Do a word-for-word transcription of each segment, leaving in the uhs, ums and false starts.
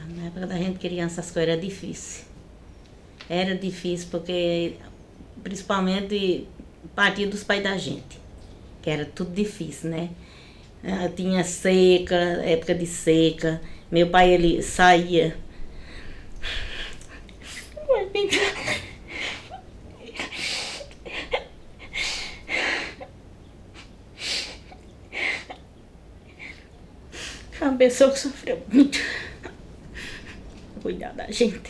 Na época da gente criança as coisas eram difíceis. Era difícil porque, principalmente, partia dos pais da gente, que era tudo difícil, né? Ah, tinha seca, época de seca. Meu pai, ele saía. Foi uma pessoa que sofreu muito. Cuidar da gente.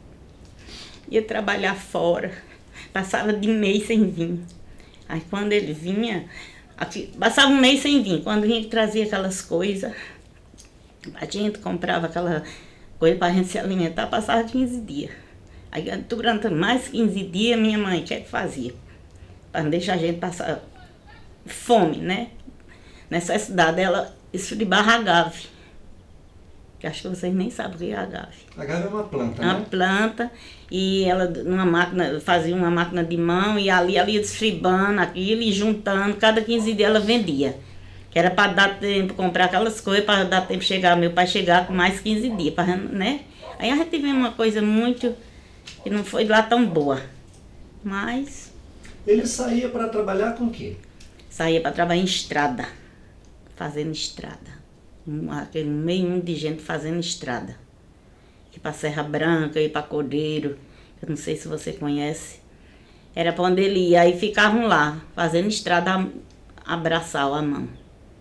Ia trabalhar fora. Passava de mês sem vir. Aí quando ele vinha, aqui, passava um mês sem vir. Quando vinha, ele trazia aquelas coisas. A gente comprava aquela coisa para a gente se alimentar, passava quinze dias. Aí durante mais quinze dias, minha mãe, o que é que fazia? Para não deixar a gente passar fome, né? Necessidade, ela esfribava agave. Que acho que vocês nem sabem o que é agave. Agave é uma planta, Uma né? planta, e ela numa máquina, fazia uma máquina de mão, e ali ela ia desfribando aquilo e juntando, cada quinze dias ela vendia. Que era para dar tempo, comprar aquelas coisas, para dar tempo chegar, meu pai chegar com mais quinze dias, pra, né? Aí a gente teve uma coisa muito, que não foi lá tão boa, mas... Ele saía para trabalhar com o quê? Saía para trabalhar em estrada, fazendo estrada. Aquele meio de gente fazendo estrada. Ir para Serra Branca, ir para Cordeiro, eu não sei se você conhece. Era para onde ele ia, aí ficavam lá, fazendo estrada a abraçar a mão.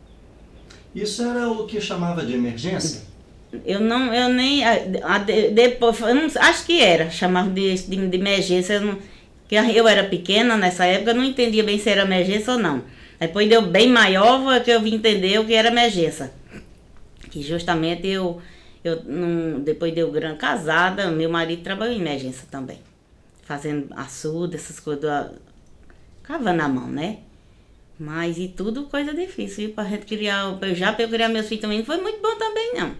Isso era o que chamava de emergência? Eu não, eu nem, a, a, depois, eu não, acho que era, chamava de, de, de emergência, eu, não, que eu era pequena nessa época, eu não entendia bem se era emergência ou não. Depois deu bem maior, que eu vim entender o que era emergência. Que justamente eu, eu não, depois de eu grande casada, meu marido trabalhou em emergência também. Fazendo açude, essas coisas, cavando a mão, né? Mas e tudo coisa difícil, viu? Pra gente criar, já para eu criar meus filhos também não foi muito bom também, não.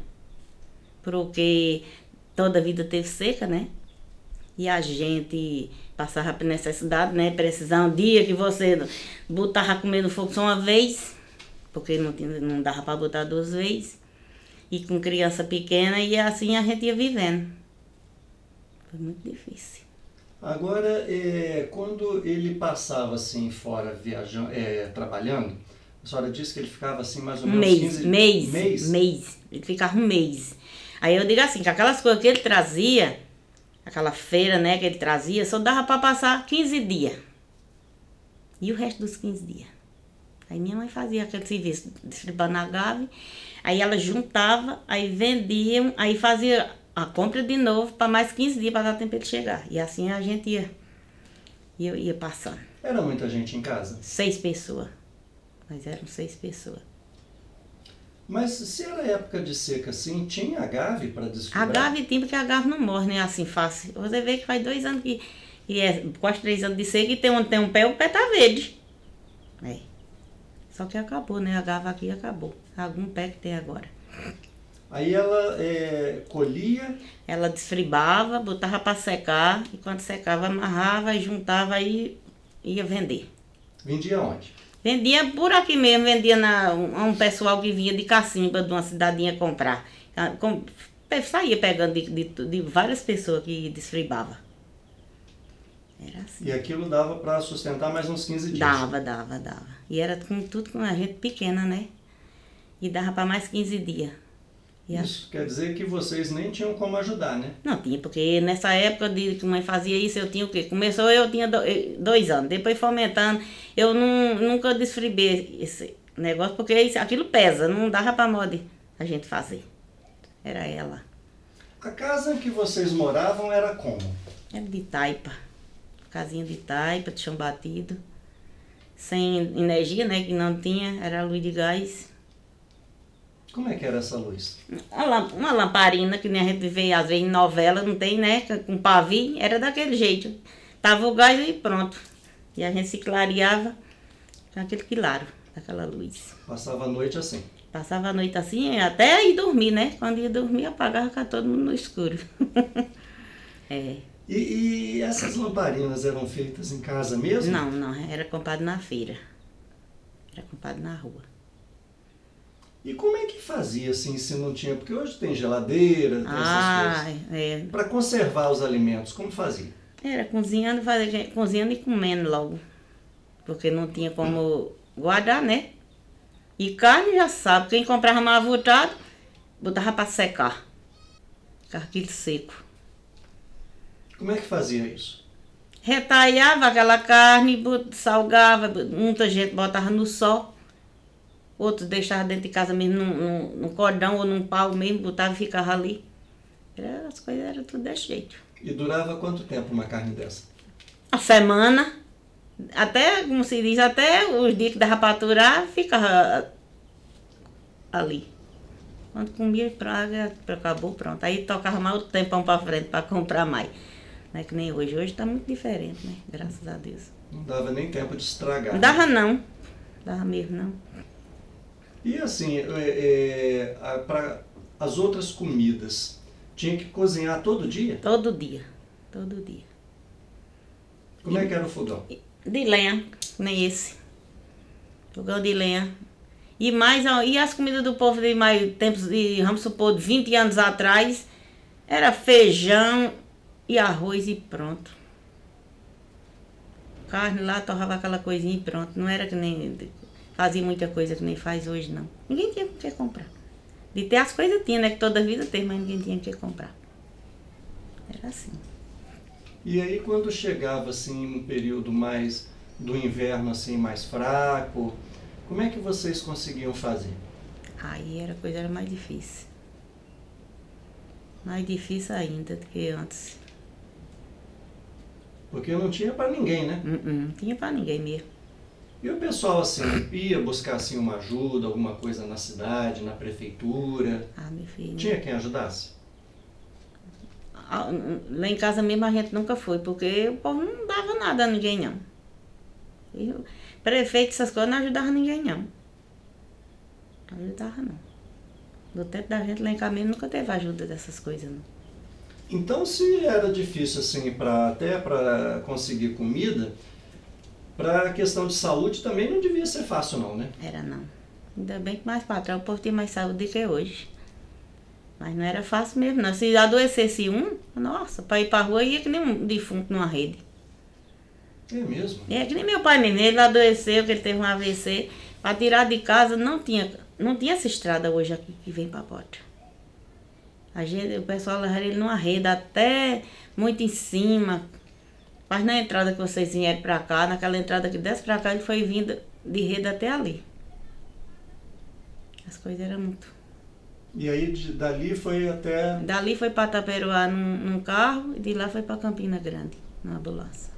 Porque toda a vida teve seca, né? E a gente passava por necessidade, né? Precisar um dia que você botava comer no fogo só uma vez, porque não, tinha, não dava para botar duas vezes. E com criança pequena, e assim a gente ia vivendo. Foi muito difícil. Agora, é, quando ele passava assim fora, viajando, é, trabalhando, a senhora disse que ele ficava assim mais ou Um menos mês, quinze... mês, mês? mês. Ele ficava um mês. Aí eu digo assim, que aquelas coisas que ele trazia, aquela feira, né, que ele trazia, só dava para passar quinze dias. E o resto dos quinze dias? Aí minha mãe fazia aquele serviço, distribuindo agave, aí ela juntava, aí vendiam, aí fazia a compra de novo para mais quinze dias para dar tempo de chegar. E assim a gente ia, ia, ia passando. Era muita gente em casa? Seis pessoas. Mas eram seis pessoas. Mas se era época de seca assim, tinha agave para desfibrar? Agave tem, porque agave não morre, né, assim fácil. Você vê que faz dois anos que, que é quase três anos de seca e tem um, tem um pé, o pé tá verde. É. Só que acabou, né? A agave aqui acabou. Algum pé que tem agora. Aí ela é, colhia? Ela desfribava, botava para secar, e quando secava, amarrava e juntava e ia vender. Vendia onde? Vendia por aqui mesmo, vendia na, um, um pessoal que vinha de Cacimba, de uma cidadinha comprar. Com, saía pegando de, de, de várias pessoas que desfribava. Era assim. E aquilo dava para sustentar mais uns quinze dias? Dava, dava, dava. E era com tudo com a gente pequena, né? E dava para mais quinze dias. E isso a... quer dizer que vocês nem tinham como ajudar, né? Não tinha, porque nessa época de que a mãe fazia isso, eu tinha o quê? Começou eu tinha dois anos, depois foi aumentando. Eu não, nunca desfribei esse negócio, porque isso, aquilo pesa, não dava para moda a gente fazer. Era ela. A casa em que vocês moravam era como? Era de taipa. Casinha de taipa, de chão batido. Sem energia, né? Que não tinha, era luz de gás. Como é que era essa luz? Uma, uma lamparina, que nem a gente vê às vezes em novela, não tem, né? Com pavio, era daquele jeito. Tava o gás e pronto. E a gente se clareava com aquele claro, daquela luz. Passava a noite assim? Passava a noite assim, até ir dormir, né? Quando ia dormir, apagava com todo mundo no escuro. É. E, e essas lamparinas eram feitas em casa mesmo? Não, não, era comprado na feira. Era comprado na rua. E como é que fazia assim se não tinha? Porque hoje tem geladeira, tem Ah, essas coisas. é. Para conservar os alimentos, como fazia? Era cozinhando, fazia, cozinhando e comendo logo. Porque não tinha como guardar, né? E carne já sabe, quem comprava mais avultado, botava para secar. Ficava aquilo seco. Como é que fazia isso? Retalhava aquela carne, bot- salgava, muita gente botava no sol, outros deixava dentro de casa mesmo, num, num, num cordão ou num pau mesmo, botava e ficava ali. Era, as coisas eram tudo desse jeito. E durava quanto tempo uma carne dessa? A semana, até, como se diz, até os dias que dava para aturar, ficava ali. Quando comia praga, acabou, pronto. Aí tocava mais o tempão para frente para comprar mais. Não é que nem hoje. Hoje está muito diferente, né? Graças a Deus. Não dava nem tempo de estragar. Não né? dava não. Dava mesmo não. E assim, é, é, para as outras comidas, tinha que cozinhar todo dia? Todo dia. Todo dia. Como é que era o fogão? De lenha, nem esse. Fogão de lenha. E mais, ó, e as comidas do povo de mais tempos, de, vamos supor, de vinte anos atrás, era feijão e arroz e pronto. Carne lá, torrava aquela coisinha e pronto. Não era que nem, fazia muita coisa que nem faz hoje, não. Ninguém tinha o que comprar. De ter as coisas tinha, né? Que toda vida teve, mas ninguém tinha o que comprar. Era assim. E aí quando chegava assim um período mais do inverno assim mais fraco, como é que vocês conseguiam fazer? Aí era, a coisa era mais difícil. Mais difícil ainda do que antes. Porque não tinha para ninguém, né? Não, não tinha pra ninguém mesmo. E o pessoal assim ia buscar assim uma ajuda, alguma coisa na cidade, na prefeitura? Ah, meu filho. Tinha quem ajudasse? Ah, lá em casa mesmo a gente nunca foi, porque o povo não dava nada a ninguém, não. E o prefeito, essas coisas, não ajudava ninguém, não. Não ajudava, não. Do tempo da gente lá em casa mesmo nunca teve ajuda dessas coisas, não. Então, se era difícil assim para até para conseguir comida, para a questão de saúde também não devia ser fácil não, né? Era não. Ainda bem que mais pra trás o povo tem mais saúde do que hoje. Mas não era fácil mesmo, não. Se adoecesse um, nossa, pra ir pra rua ia que nem um defunto numa rede. É mesmo? É que nem meu pai mesmo, ele adoeceu, que ele teve um A V C. Pra tirar de casa não tinha, não tinha essa estrada hoje aqui que vem pra porta. A gente, o pessoal levava ele numa rede até muito em cima. Mas na entrada que vocês vieram pra cá, naquela entrada que desce pra cá, ele foi vindo de rede até ali. As coisas eram muito. E aí de, dali foi até... Dali foi pra Taperoá num, num carro e de lá foi pra Campina Grande, numa ambulância.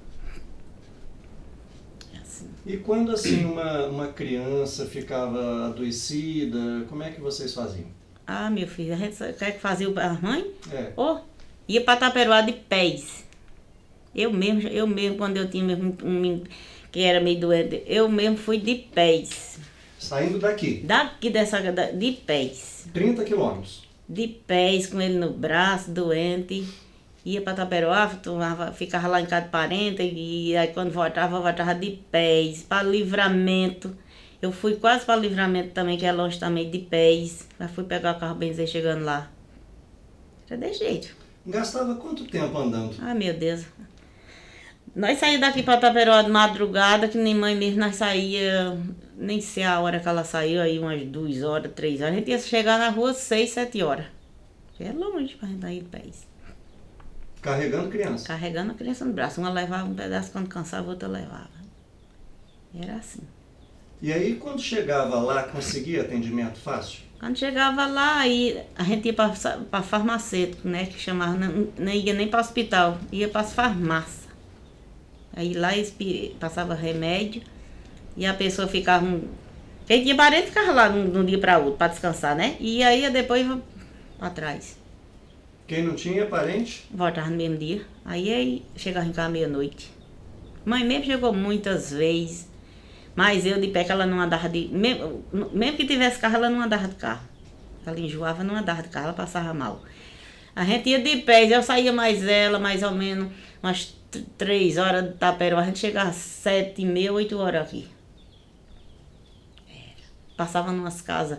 É assim. E quando assim uma, uma criança ficava adoecida, como é que vocês faziam? Ah, meu filho, a gente sabe o que é que fazia a mãe? É. Ô, ia pra Taperoá de pés. Eu mesmo, eu mesmo, quando eu tinha mesmo um menino que era meio doente, eu mesmo fui de pés. Saindo daqui, Daqui dessa, da- de pés. trinta quilômetros. De pés, com ele no braço, doente. Ia pra Taperoá, tomava, ficava lá em casa de parente, e aí quando voltava, voltava de pés, para Livramento. Eu fui quase para Livramento também, que é longe também, de pés. Mas fui pegar o carro benzer chegando lá. Era desse jeito. Gastava quanto tempo andando? Ah, meu Deus. Nós saímos daqui para Taperoá de madrugada, que nem mãe mesmo, nós saía, nem sei a hora que ela saiu, aí umas duas horas, três horas. A gente ia chegar na rua seis, sete horas. Que é longe pra gente ir de pés. Carregando criança. Carregando a criança no braço. Uma levava um pedaço, quando cansava, a outra levava. Era assim. E aí quando chegava lá, conseguia atendimento fácil? Quando chegava lá, aí a gente ia para farmacêutico, né? Que chamava, não, não ia nem para hospital, ia para as farmácias. Aí lá eles pi- passava remédio e a pessoa ficava. Um, quem tinha parente ficava lá de um de um dia para outro, para descansar, né? E aí depois para trás. Quem não tinha parente? Voltava no mesmo dia. Aí, aí chegava em casa meia-noite. Mãe mesmo chegou muitas vezes. Mas eu de pé que ela não andava de. Mesmo, mesmo que tivesse carro, ela não andava de carro. Ela enjoava, não andava de carro, ela passava mal. A gente ia de pé, eu saía mais ela, mais ou menos umas t- três horas de Taperoá. A gente chegava às sete e meia, oito horas aqui. Era. Passava numas casas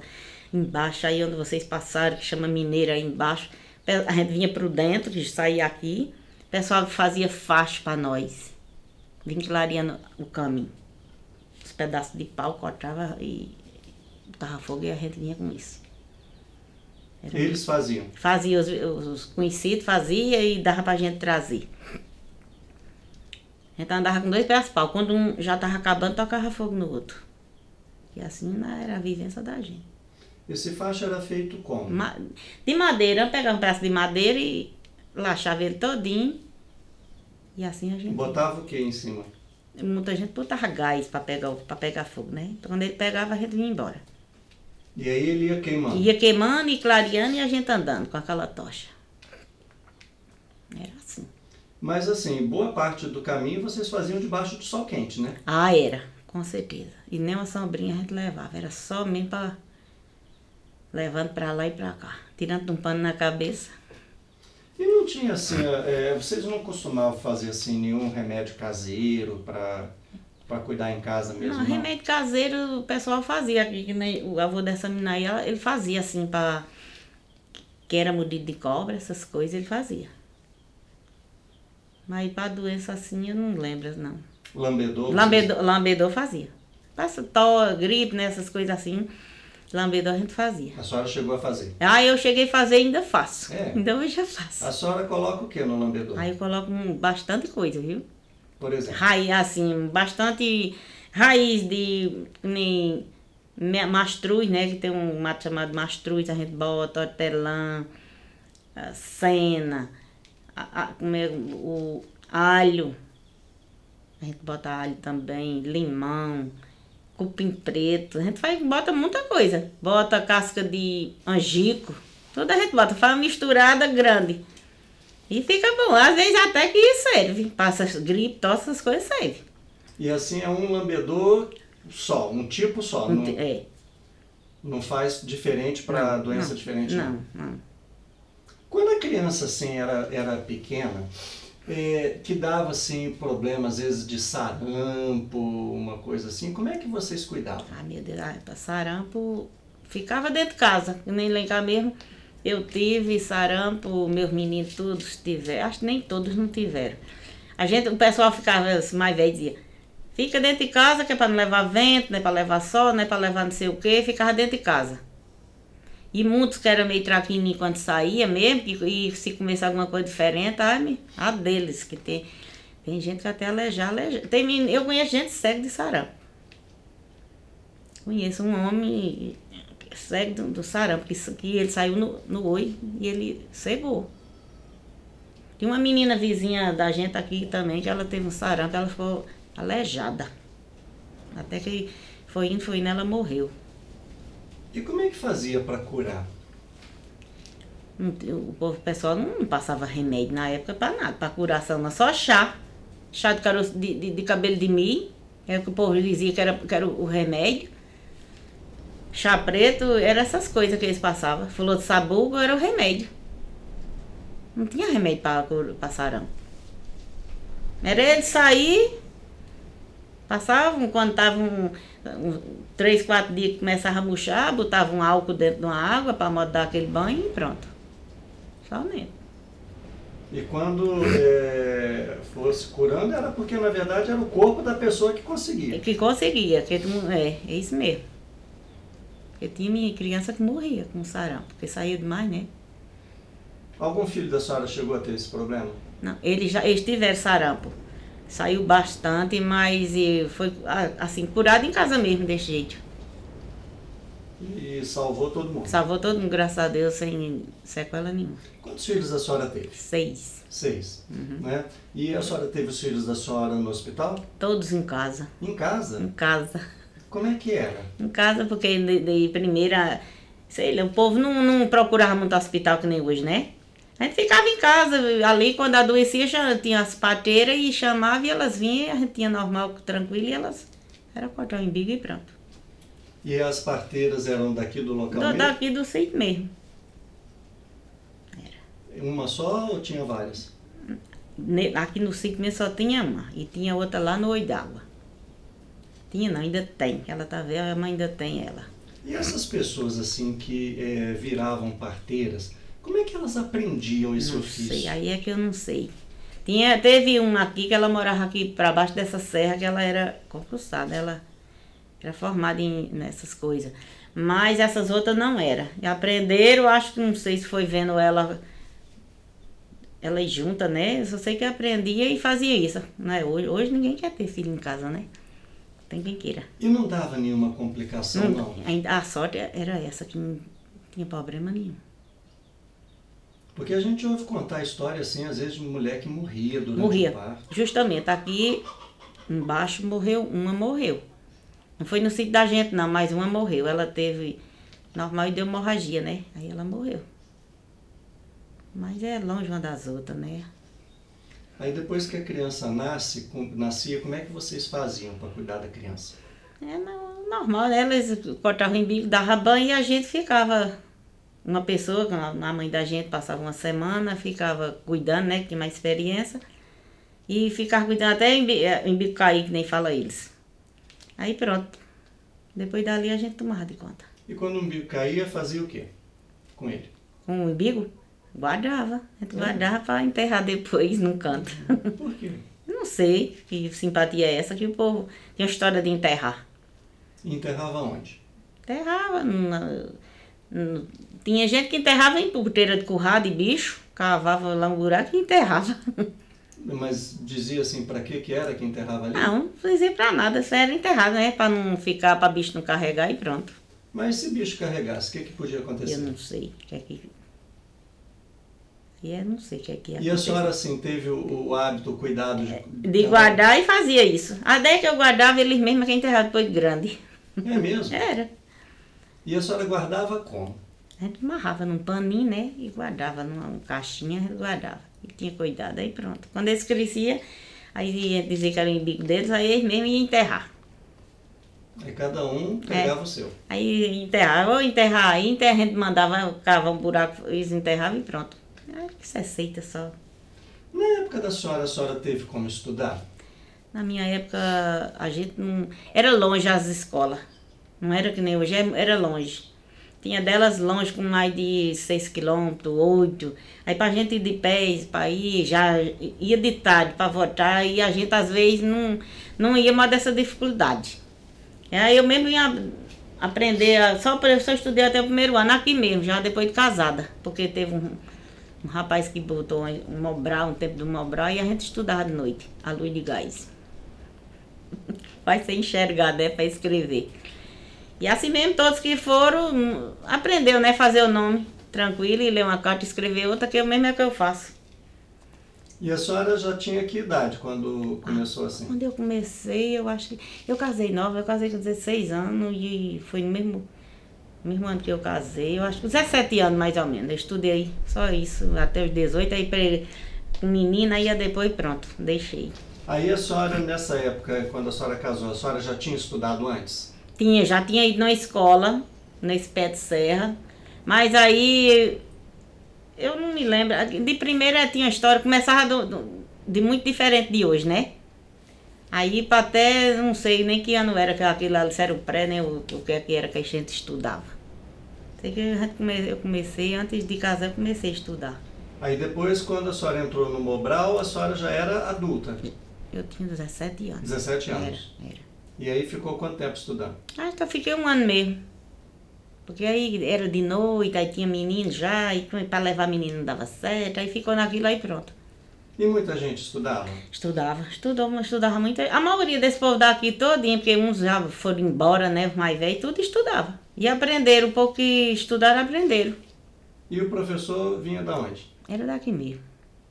embaixo, aí onde vocês passaram, que chama Mineira aí embaixo. A gente vinha por dentro, que saía aqui, o pessoal fazia faixa para nós. Vinha clareando o caminho. Os pedaços de pau cortava e botava fogo e a gente vinha com isso. Era Eles faziam? Fazia, os, os conhecidos fazia e dava pra gente trazer. A gente andava com dois pedaços de pau. Quando um já estava acabando, tocava fogo no outro. E assim era a vivência da gente. Esse faixa era feito como? Ma de madeira, eu pegava um pedaço de madeira e laxava ele todinho. E assim a gente... Botava o que em cima? Muita gente botava gás para pegar, pra pegar fogo, né? Então quando ele pegava, a gente vinha embora. E aí ele ia queimando? Ia queimando e clareando e a gente andando com aquela tocha. Era assim. Mas assim, boa parte do caminho vocês faziam debaixo do sol quente, né? Ah, era, com certeza. E nem uma sombrinha a gente levava. Era só mesmo para... levando para lá e para cá. Tirando um pano na cabeça. E não tinha assim, é, vocês não costumavam fazer assim nenhum remédio caseiro para para cuidar em casa mesmo? Não, não, remédio caseiro o pessoal fazia aqui, que nem o avô dessa menina aí, ela- ele fazia assim para que era mordido de cobra, essas coisas ele fazia. Mas para doença assim eu não lembro não. Lambedor? Lambedor, lambedor fazia. Passa tó, gripe, né, essas coisas assim. Lambedor a gente fazia. A senhora chegou a fazer? Ah, eu cheguei a fazer e ainda faço. É. Então eu já faço. A senhora coloca o que no lambedor? Aí eu coloco um- bastante coisa, viu? Por exemplo? Raiz, assim, bastante raiz de nem, me- mastruz, né? Que tem um mato chamado mastruz, a gente bota hortelã, a cena, a, a, como é, o alho, a gente bota alho também, limão, cupim preto, a gente faz, bota muita coisa. Bota casca de angico, tudo a gente bota, faz uma misturada grande. E fica bom, às vezes até que serve. Passa gripe, tosse, essas coisas serve. E assim é um lambedor só, um tipo só, Não não, te- É. não faz diferente para Não, doença não, diferente? Não, não. Quando a criança assim era, era pequena, é, que dava assim problema às vezes de sarampo, uma coisa assim, como é que vocês cuidavam? Ah, meu Deus, ah, pra sarampo, ficava dentro de casa, que nem lá em cá mesmo. Eu tive sarampo, meus meninos todos tiveram, acho que nem todos não tiveram. A gente, o pessoal ficava assim, mais velho dizia, fica dentro de casa que é para não levar vento, não é para levar sol, não é para levar não sei o quê, ficava dentro de casa. E muitos que eram meio traquininhos quando saía mesmo, que, e se começar alguma coisa diferente, ai, a deles, que tem, tem gente que até alejar, alejar. Tem, men- eu conheço gente cega de sarampo. Conheço um homem cego do, do sarampo, que, s- que ele saiu no, no olho e ele cegou. Tem uma menina vizinha da gente aqui também, que ela teve um sarampo, ela ficou aleijada. Até que foi indo, foi indo, ela morreu. E como é que fazia para curar? Não te- O povo, o pessoal não passava remédio na época para nada, para curação, não, só chá. Chá de, caroço, de, de, de cabelo de milho, é o que o povo dizia que era, que era o remédio. Chá preto, era essas coisas que eles passavam. Flor de sabugo era o remédio. Não tinha remédio para sarampo. Era ele sair, passavam, quando estavam um, três, quatro dias que começava a murchar, botavam um álcool dentro de uma água para dar aquele banho e pronto. Só mesmo. E quando é, fosse curando era porque na verdade era o corpo da pessoa que conseguia. Que conseguia, que não- é, é isso mesmo. Porque tinha minha criança que morria com sarampo, porque saía demais, né? Algum filho da senhora chegou a ter esse problema? Não, eles já eles tiveram sarampo. Saiu bastante, mas e foi ah, assim, curado em casa mesmo, desse jeito. E salvou todo mundo. Salvou todo mundo, graças a Deus, sem sequela nenhuma. Quantos filhos a senhora teve? Seis. Seis. Né? E a senhora teve os filhos da senhora no hospital? Todos em casa. Em casa? Em casa. Como é que era? Em casa, porque de, de primeira, sei lá, o povo não, não procurava muito hospital que nem hoje, né? A gente ficava em casa, ali quando adoecia, já tinha as parteiras e chamava e elas vinham, e a gente tinha normal, tranquilo, e elas era cortar o umbigo e pronto. E as parteiras eram daqui do local Do, mesmo? daqui do sítio mesmo. Uma só ou tinha várias? Ne- Aqui no sítio mesmo só tinha uma, e tinha outra lá no Oi d'Água. Tinha não, ainda tem, ela tá velha, mas ainda tem ela. E essas pessoas assim que é, viravam parteiras, como é que elas aprendiam esse Não ofício? sei, aí é que eu não sei. Tinha, teve uma aqui que ela morava aqui para baixo dessa serra, que ela era concursada, ela era formada em, nessas coisas. Mas essas outras não era. E aprenderam, acho que não sei se foi vendo ela, ela junta, né? Eu só sei que aprendia e fazia isso. Né? Hoje, hoje ninguém quer ter filho em casa, né? Tem quem queira. E não dava nenhuma complicação, não? não ainda, a sorte era essa, que não tinha problema nenhum. Porque a gente ouve contar história assim, às vezes, de mulher que morria durante Morria. o parto. Justamente, aqui embaixo morreu, uma morreu. Não foi no sítio da gente não, mas uma morreu. Ela teve normal e deu hemorragia, né? Aí ela morreu. Mas é longe uma das outras, né? Aí depois que a criança nasce, com- nascia, como é que vocês faziam para cuidar da criança? É no- normal, né? Eles cortavam o embigo, davam banho e a gente ficava. Uma pessoa, a mãe da gente passava uma semana, ficava cuidando, né? Que tinha mais experiência. E ficava cuidando até o embi- eh, o embigo cair, que nem fala eles. Aí pronto. Depois dali a gente tomava de conta. E quando o umbigo caía, fazia o quê com ele? Com o umbigo, guardava. A gente guardava para enterrar depois num canto. Por quê? Não sei que simpatia é essa que o povo tinha história de enterrar. E enterrava onde? Enterrava. Na, no- tinha gente que enterrava em porteira de curral de bicho, cavava lá um buraco e enterrava. Mas dizia assim, para que que era que enterrava ali? Não, não fazia pra nada, só era enterrado, né? Pra não ficar, pra bicho não carregar e pronto. Mas se bicho carregasse, o que que podia acontecer? Eu não sei o que é que. E eu não sei o que é que ia E a acontecer. senhora, assim, teve o, o hábito, o cuidado de... De guardar e fazia isso. A ideia que eu guardava, eles mesmos que enterravam depois de grande. É mesmo? Era. E a senhora guardava como? A gente amarrava num paninho, né? E guardava numa caixinha, a gente guardava. E tinha cuidado, aí pronto. Quando eles cresciam, aí ia dizer que era o embigo deles, aí eles mesmos iam enterrar. Aí cada um pegava o seu. Aí enterrava, ou enterrar aí, enterra, a gente mandava cavar um buraco, eles enterravam e pronto. Acho que isso é seita só. Na época da senhora, a senhora teve como estudar? Na minha época, a gente não... Era longe as escolas. Não era que nem hoje, era longe. Tinha delas longe com mais de seis quilômetros, oito. Aí pra gente ir de pés, pra ir, já ia de tarde pra voltar, e a gente às vezes não, não ia mais dessa dificuldade. E aí eu mesmo ia aprender, a- só, pra- só estudei até o primeiro ano aqui mesmo, já depois de casada. Porque teve um, um rapaz que botou um Mobral, um tempo do Mobral, e a gente estudava de noite, a luz de gás. Vai ser enxergado, é para escrever. E assim mesmo, todos que foram, hum, aprendeu, né? Fazer o nome tranquilo e ler uma carta e escrever outra, que eu mesmo é que eu faço. E a senhora já tinha que idade quando começou assim? Quando eu comecei, eu acho que... Eu casei nova, eu casei com dezesseis anos e foi no mesmo, mesmo ano que eu casei. Eu acho que dezessete anos mais ou menos. Eu estudei só isso, até os dezoito, aí pre- com menina, aí depois pronto, deixei. Aí a senhora, nessa época, quando a senhora casou, a senhora já tinha estudado antes? Tinha, já tinha ido na escola, nesse pé de serra, mas aí eu não me lembro. De primeira tinha uma história, começava do, do- de muito diferente de hoje, né? Aí pra até, não sei nem que ano era, que aquilo ali, se era o pré, né? O, o que é que era que a gente estudava. Sei que a gente come- eu comecei, antes de casar, eu comecei a estudar. Aí depois, quando a senhora entrou no Mobral, a senhora já era adulta, Eu tinha dezessete anos. dezessete Era, anos. era. E aí ficou quanto tempo estudando? Acho que eu fiquei um ano mesmo. Porque aí era de noite, aí tinha menino já, e para levar menino não dava certo, aí ficou naquilo aí pronto. E muita gente estudava? Estudava, estudou, mas estudava muito. A maioria desse povo daqui todinho, porque uns já foram embora, né, os mais velhos, tudo estudava. E aprenderam, um pouco que estudaram, aprenderam. E o professor vinha da onde? Era daqui mesmo.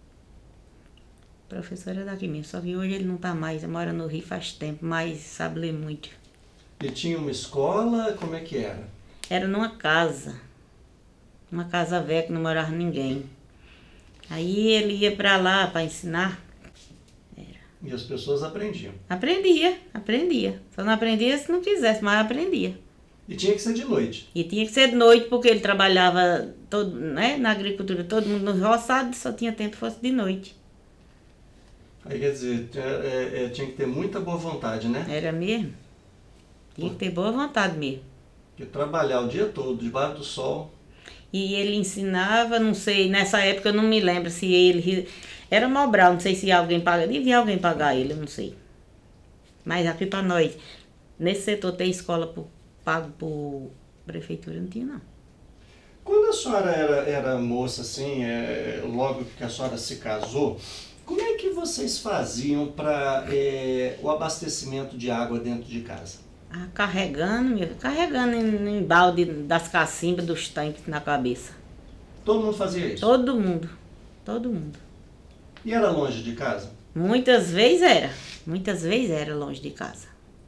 O professor era daqui mesmo, só que hoje ele não tá mais, ele mora no Rio faz tempo, mas sabe ler muito. E tinha uma escola, como é que era? Era numa casa, uma casa velha que não morava ninguém. Aí ele ia pra lá para ensinar. E as pessoas aprendiam. Aprendia, aprendia. Só não aprendia se não quisesse, mas aprendia. E tinha que ser de noite. E tinha que ser de noite, porque ele trabalhava todo, né, na agricultura, todo mundo no roçado, só tinha tempo que fosse de noite. Aí quer dizer, é, é, é, tinha que ter muita boa vontade, né? Era mesmo. Tinha que ter boa vontade mesmo. Porque trabalhar o dia todo, debaixo do sol. E ele ensinava, não sei, nessa época eu não me lembro se ele... Era Mobral, não sei se alguém paga, devia alguém pagar ele, eu não sei. Mas aqui para nós, nesse setor tem escola por, pago por prefeitura, não tinha não. Quando a senhora era, era moça, assim, é, logo que a senhora se casou, como é que vocês faziam para é, o abastecimento de água dentro de casa? Ah, carregando, meu, carregando em, em balde das cacimbas, dos tanques na cabeça. Todo mundo fazia isso? Todo mundo, todo mundo. E era longe de casa? Muitas vezes era, muitas vezes era longe de casa.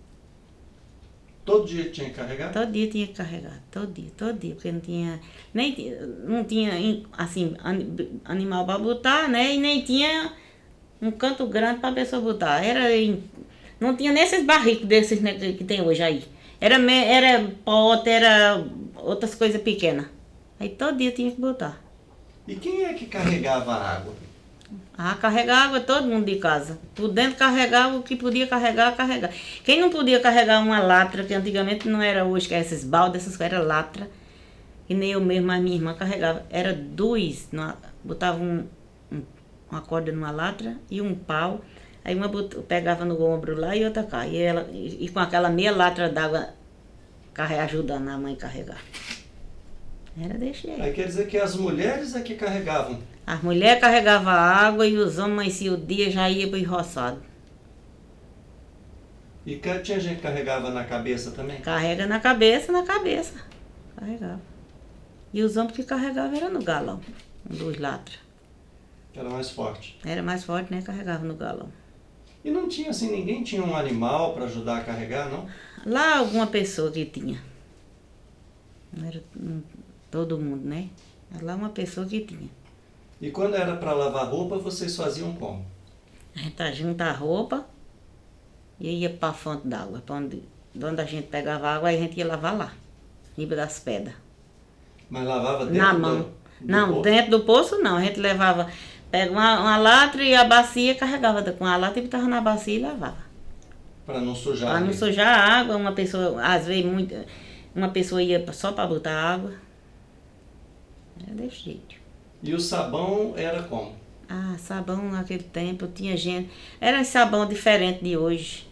Todo dia tinha que carregar? Todo dia tinha que carregar, todo dia, todo dia, porque não tinha, nem, ti- não tinha, assim, ani- animal para botar, né, e nem tinha um canto grande para a pessoa botar. Era em, não tinha nem esses barricos desses, né, que que tem hoje aí. Era, me- era pote, era outras coisas pequenas. Aí todo dia tinha que botar. E quem é que carregava a água? Ah, carregar água todo mundo de casa. Por dentro carregava o que podia carregar, carregar. Quem não podia carregar uma latra, que antigamente não era hoje, que era esses baldes, essas coisas, era latra. E nem eu mesmo, mas minha irmã carregava. Era dois, numa- botava um, um- uma corda numa latra e um pau. Aí uma bot- pegava no ombro lá e outra cá. E, ela, e, e com aquela meia latra d'água carre- ajudando a mãe a carregar. Era desse jeito. Aí quer dizer que as mulheres é que carregavam. As mulheres carregavam água e os homens, amanhecia o dia, já ia para o roçado. E ca- tinha gente que carregava na cabeça também? Carrega na cabeça, na cabeça. Carregava. E os homens que carregavam era no galão, um dos latras. Que era mais forte. Era mais forte, né? Carregava no galão. E não tinha assim, ninguém tinha um animal para ajudar a carregar, não? Lá alguma pessoa que tinha. Não era hum, todo mundo, né? Mas lá uma pessoa que tinha. E quando era para lavar roupa, vocês faziam como? A gente junta a roupa e ia para a fonte d'água. Para onde, de onde a gente pegava água, aí a gente ia lavar lá. Riba das pedras. Mas lavava dentro Na do, mão. do Não, poço? dentro do poço não. A gente levava, pega uma, uma latra e a bacia, carregava com a latra e botava na bacia e lavava. Para não sujar. Para não ali. sujar a água, uma pessoa, às vezes, muito, uma pessoa ia só para botar água. Era desse jeito. E o sabão era como? Ah, sabão naquele tempo tinha gente. Era um sabão diferente de hoje.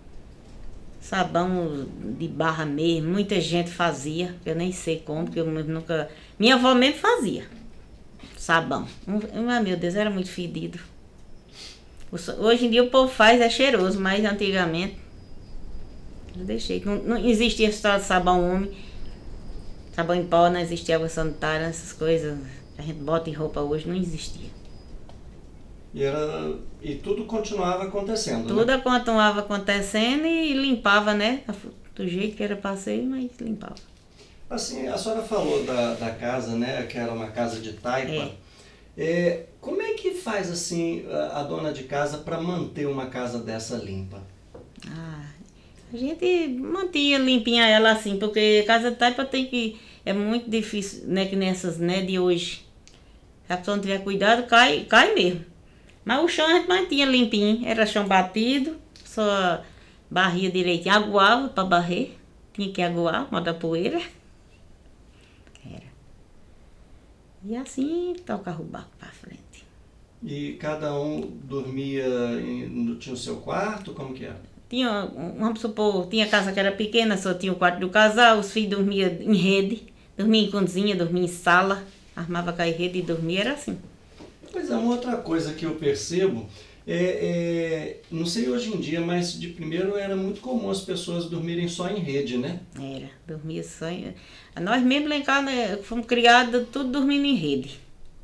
Sabão de barra mesmo, muita gente fazia, eu nem sei como, porque eu mesmo nunca. Minha avó mesmo fazia sabão. Um- Meu Deus, era muito fedido. O sa- Hoje em dia o povo faz, é cheiroso, mas antigamente. Eu deixei. Não, não existia esse tal de sabão homem, sabão em pó, não existia água sanitária, essas coisas. A gente bota em roupa hoje, não existia. E, era, e tudo continuava acontecendo, Tudo né? continuava acontecendo e limpava, né? Do jeito que era passeio, mas limpava. Assim, a senhora falou da, da casa, né? Que era uma casa de taipa. É, como é que faz, assim, a, a dona de casa para manter uma casa dessa limpa? Ah, a gente mantinha limpinha ela assim, porque casa de taipa tem que. É muito difícil, né? Que nessas, né? De hoje. Se a pessoa não tiver cuidado, cai, cai mesmo. Mas o chão a gente mantinha limpinho. Era chão batido, só barria direitinho. Aguava para barrer. Tinha que aguar, moda poeira. Era. E assim tocava o barco para frente. E cada um dormia, em, no- tinha o seu quarto? Como que era? Tinha, um- vamos supor, tinha casa que era pequena, só tinha o quarto do casal, os filhos dormiam em rede, dormiam em cozinha, dormiam em sala, armava com a rede e dormia, era assim. Pois é, uma outra coisa que eu percebo, é, é, não sei hoje em dia, mas de primeiro era muito comum as pessoas dormirem só em rede, né? Era, dormia só em... Nós mesmo lá em casa, né, fomos criados tudo dormindo em rede.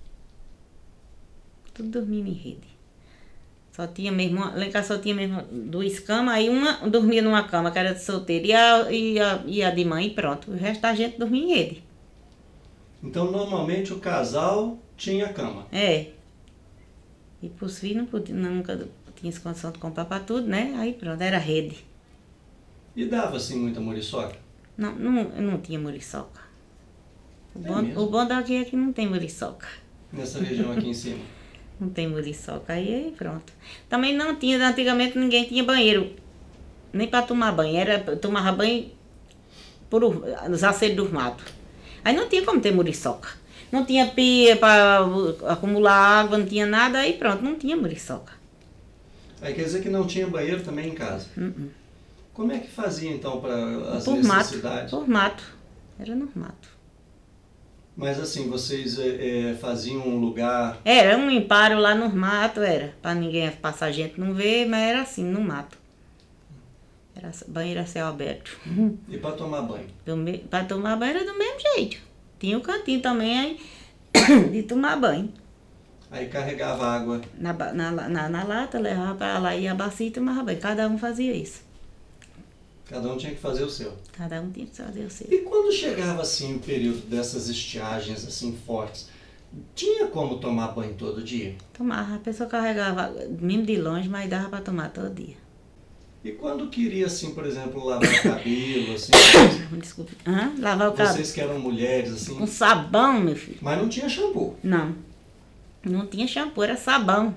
Tudo dormindo em rede. Só tinha mesmo, lá em casa só tinha mesmo duas camas, aí uma dormia numa cama que era de solteiro e a, e a, e a de mãe e pronto. O resto da gente dormia em rede. Então normalmente o casal tinha cama. É. E pros filhos não podia, nunca tinha condição de comprar para tudo, né? Aí pronto, era rede. E dava assim muita muriçoca? Não, não, não tinha muriçoca. O É bom, mesmo? o bom daqui é que não tem muriçoca. Nessa região aqui em cima. Não tem muriçoca. Aí, aí pronto. Também não tinha, antigamente ninguém tinha banheiro. Nem para tomar banho. Era, tomava banho por os aceros dos matos. Aí não tinha como ter muriçoca. Não tinha pia para acumular água, não tinha nada, aí pronto, não tinha muriçoca. Aí quer dizer que não tinha banheiro também em casa? Uh-uh. Como é que fazia então para as Por necessidades? mato, por mato. Era no mato. Mas assim, vocês é, é, faziam um lugar... Era um emparo lá no mato, era. Para ninguém passar gente não ver, mas era assim, no mato. Era banheiro a céu aberto. E para tomar banho? Para tomar banho era do mesmo jeito. Tinha o cantinho também aí de tomar banho. Aí carregava água? Na, na, na, na lata, levava para lá e a bacia e tomava banho. Cada um fazia isso. Cada um tinha que fazer o seu? Cada um tinha que fazer o seu. E quando chegava assim o período dessas estiagens assim fortes, tinha como tomar banho todo dia? Tomava. A pessoa carregava, mesmo de longe, mas dava para tomar todo dia. E quando queria, assim, por exemplo, lavar o cabelo, assim... Desculpe. Hã? Lavar o cabelo. Vocês que eram mulheres, assim... Com sabão, meu filho. Mas não tinha shampoo? Não. Não tinha shampoo, era sabão.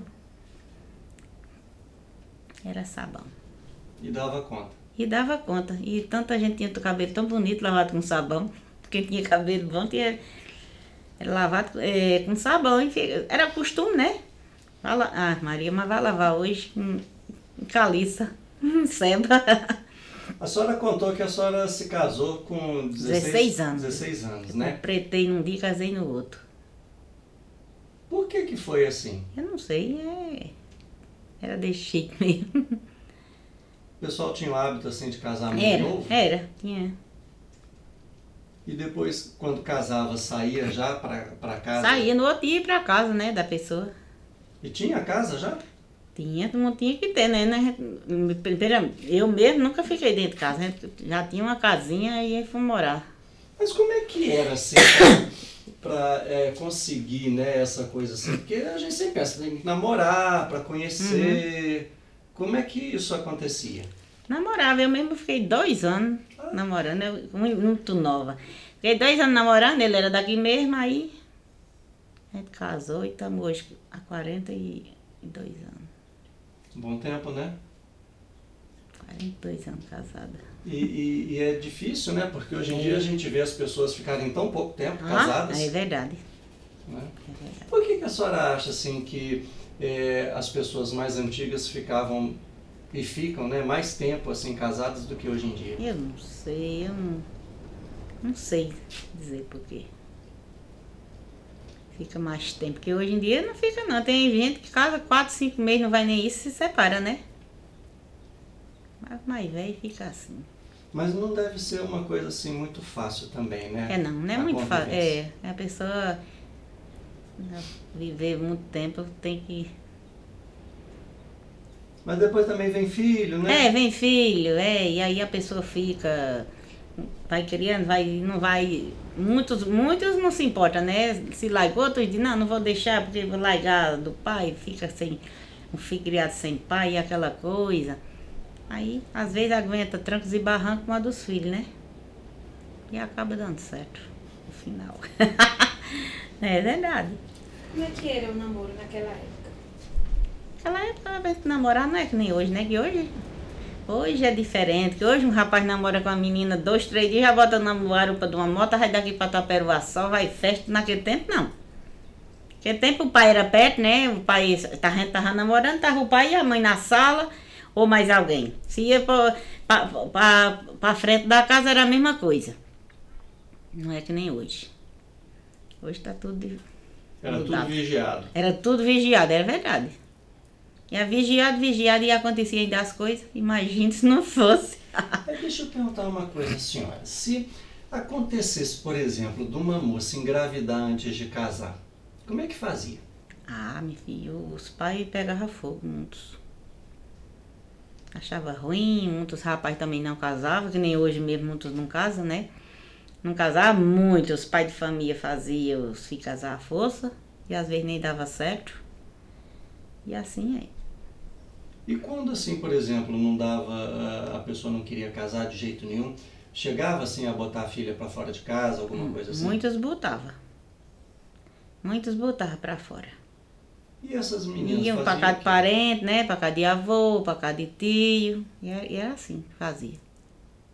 Era sabão. E dava conta? E dava conta. E tanta gente tinha o cabelo tão bonito lavado com sabão. Quem tinha cabelo bom tinha... Era lavado é, com sabão. Era costume, né? Fala, ah, Maria, mas vai lavar hoje com caliça. Seba. A senhora contou que a senhora se casou com dezesseis, dezesseis anos. dezesseis anos, né? Completei num dia e casei no outro. Por que que foi assim? Eu não sei, é... era desse jeito mesmo. O pessoal tinha o hábito assim de casar muito Era, novo? era, tinha. E depois, quando casava, saía já para casa? Saía no outro dia pra casa, né, da pessoa. E tinha casa já? Tinha, não tinha que ter, né? né? Eu mesmo nunca fiquei dentro de casa, né? Já tinha uma casinha e aí fui morar. Mas como é que era assim para é, conseguir, né, essa coisa assim? Porque a gente sempre pensa, tem que namorar para conhecer. Uhum. Como é que isso acontecia? Namorava, eu mesmo fiquei dois anos ah. namorando, eu, muito nova. Fiquei dois anos namorando, ele era daqui mesmo, aí a gente casou e estamos hoje há quarenta e dois anos. Bom tempo, né? quarenta e dois anos casada. E, e, e é difícil, né? Porque hoje em é. dia a gente vê as pessoas ficarem tão pouco tempo ah, casadas. É verdade. Né? É verdade. Por que que a senhora acha assim que é, as pessoas mais antigas ficavam e ficam, né, mais tempo assim casadas do que hoje em dia? Eu não sei, eu não, não sei dizer por quê. Fica mais tempo, porque hoje em dia não fica não. Tem gente que casa quatro, cinco meses, não vai nem isso, se separa, né? Mas mais velho fica assim. Mas não deve ser uma coisa assim muito fácil também, né? É não, não é muito fácil. É, a pessoa viver muito tempo tem que... Mas depois também vem filho, né? É, vem filho, é, e aí a pessoa fica... Vai criando, vai, não vai... Muitos, muitos não se importam, né? Se largou, outros dizem, não, não vou deixar porque vou largar do pai, fica sem... Um filho criado sem pai e aquela coisa. Aí, às vezes, aguenta trancos e barrancos com a dos filhos, né? E acaba dando certo, no final. É verdade. Como é que era o namoro naquela época? Naquela época, a vez que namorar não é que nem hoje, né? Que hoje... Hoje é diferente, que hoje um rapaz namora com uma menina dois, três dias, já bota na garupa de uma moto, vai daqui pra Taperoá só, vai festa. Naquele tempo, não. Naquele tempo o pai era perto, né? O pai, a gente tava namorando, tava o pai e a mãe na sala, ou mais alguém. Se ia pra, pra, pra, pra frente da casa, era a mesma coisa. Não é que nem hoje. Hoje tá tudo... Era mudado. tudo vigiado. Era tudo vigiado, era verdade. E a vigiado, vigiado, e acontecia ainda as coisas. Imagina se não fosse. É, deixa eu perguntar uma coisa, senhora. Se acontecesse, por exemplo, de uma moça engravidar antes de casar, como é que fazia? Ah, meu filho, os pais pegavam fogo, muitos. Achava ruim, muitos rapazes também não casavam, que nem hoje mesmo muitos não casam, né? Não casavam muito, os pais de família faziam os filhos casar à força, e às vezes nem dava certo. E assim é. E quando assim, por exemplo, não dava, a pessoa não queria casar de jeito nenhum, chegava assim a botar a filha para fora de casa, alguma coisa assim? Muitos botavam. Muitos botavam para fora. E essas meninas iam para casa de parente, né? Para casa de avô, para casa de tio. E era, e era assim que fazia.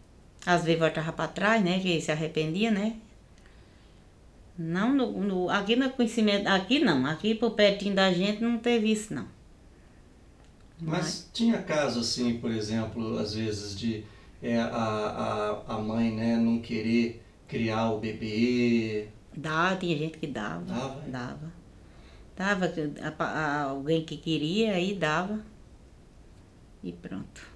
Às vezes voltava para trás, né? Que se arrependia, né? Não, no, no, aqui no conhecimento, aqui não, aqui por pertinho da gente não teve isso não. Mas tinha caso assim, por exemplo, às vezes de é, a, a, a mãe, né, não querer criar o bebê. Dava, tinha gente que dava, Dava, é? dava. Dava, a- a- alguém que queria, aí dava. E pronto.